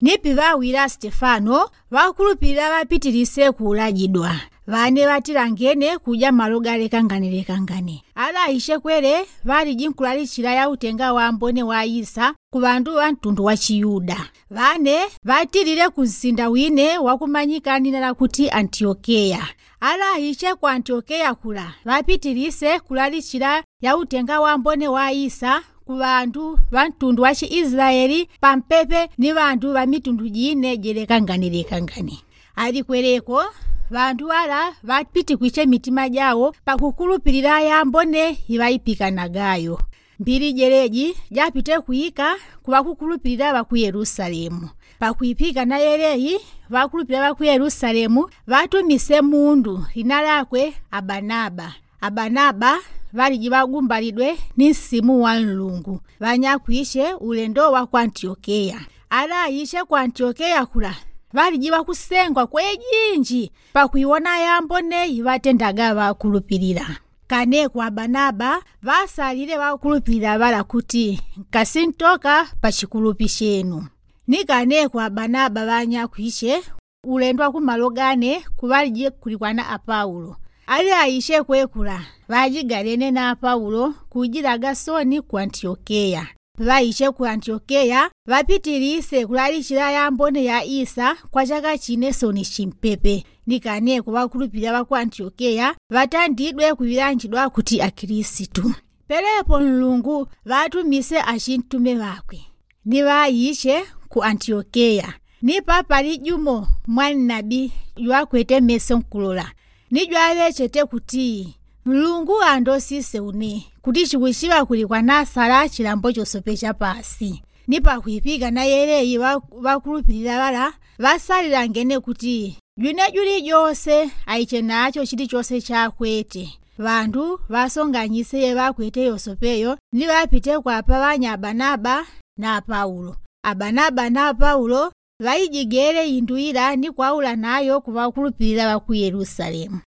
nipi vawira Stefano vakulupirira vapitirise kulagidwa vane vatilangene kuja malo galekangane ala ishekwere vali jinkulalishira ya utenga wa ambone wa Isa ku bantu wa mtundu wa Chiyuda vane vatilire kuzinda wine wakumanyikani nala kuti Antiokeya ala ishe ku Antiokeya kula vapitirise kulalishira ya utenga wa ambone wa Isa ku bantu ba mtundu wa Israeli pampepe ni bantu ba mitundu jine jelekangane ali kwereko bantu ala vapiti kwiche mitima jawo pakukulupirira ya ambone ivayipikanagayo mbiri jereji japite kuyika kubakukulupirira baku Yerusalemu pakuyipika na yereyi bakulupirira baku Yerusalemu vatumise mundu linalakwe Abanaba valiji bagumbalidwe ni simu wa Mulungu vanyakwishe ulendo wa ku Antiokeya ala ishe ku Antiokeya kula valiji bakusengwa kwejinji pakuiwona yambone ivatendaga vakulupirira kane kwa Abanaba vasalire vakulupirira vala kuti nkasintoka pachikulupiro chenu nikane kwa Abanaba vanyakwishe ulendo ku malogane kuvaliji kulikwana a Paulo ali aishe kwekula vajigalene na Paulo kujiraga soni ku Antiokeya vaishe ku Antiokeya vapitirise kulalishira ya ambone ya Isa kwa chaka chine soni chimpepe nikane kuvakulupirira baku Antiokeya vatandidwe kuvilanjidwa kuti Akristu pelepo Mulungu vatumise achintume vakwe ni vaishe ku Antiokeya ni papa lijumo mwani nabi ywakwete Meso nkulola nijwale chete kuti Mulungu andosise une kuti chikushiva kulikwa nasala chilambo chosope cha pasi nipa kuipiga na yereyi vakulupirira vala vasalira ngene kuti june juli jose aiche nacho chiti chose chakwete vantu vasonganyise vakwete yosopeyo ni vapite kwa pavanya Abanaba na Paulo Abanaba na Paulo vaijigere induira ni kwaula nayo kuvakulupirira baku Yerusalemu